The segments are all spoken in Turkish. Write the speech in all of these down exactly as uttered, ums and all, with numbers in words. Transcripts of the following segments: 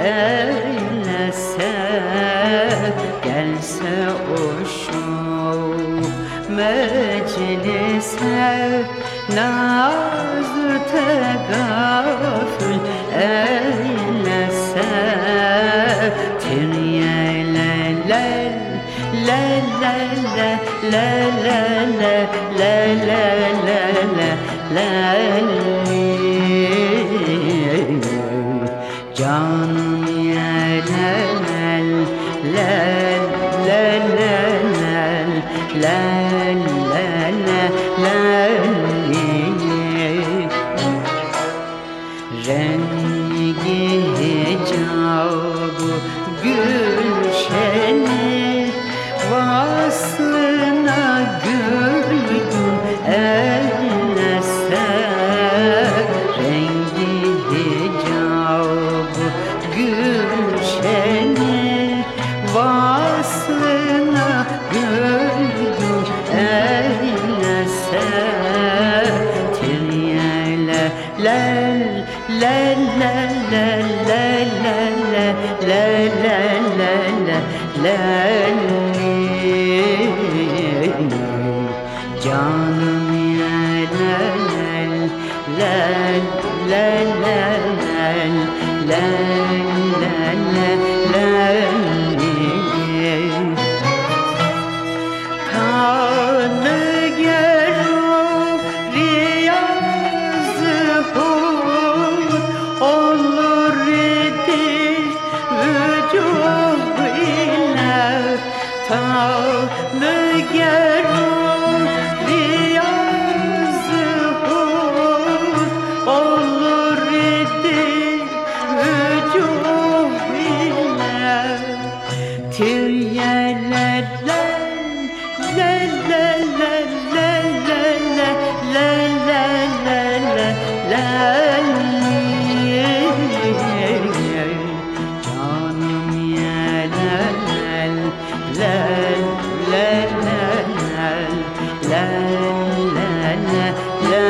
eylese, gelse o şu meclise, nazır tegafül eylese, tiryelelel le le le le le le le le le le le canım yelel le le le le le le le rengi hicabı gülşeni, vaslına gülgün eylese, rengi hicabı gülşeni, vaslına gülgün eylese, tiryele lel le le le le le le le le le le canım yelel le le le le le le le Tanrı gelir riyazı hur, olur idi vücuh ile. Tanrı gelir riyazı hur, olur idi vücuh ile. Tiryeler le le le le le le le le le le le canım yelel le le le le le le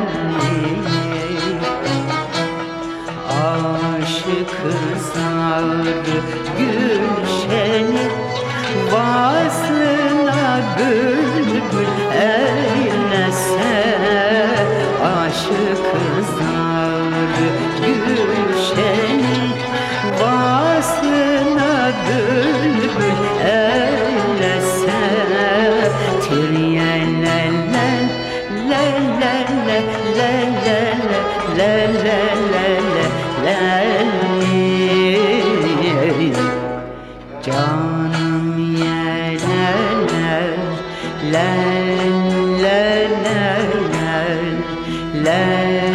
aşık sarı gülşeni, vaslına bülbül eylese, aşık zarı gülşeni, vaslına bülbül eylese, tiryelelen le le le le le le le le le le canım yeneler le le le le le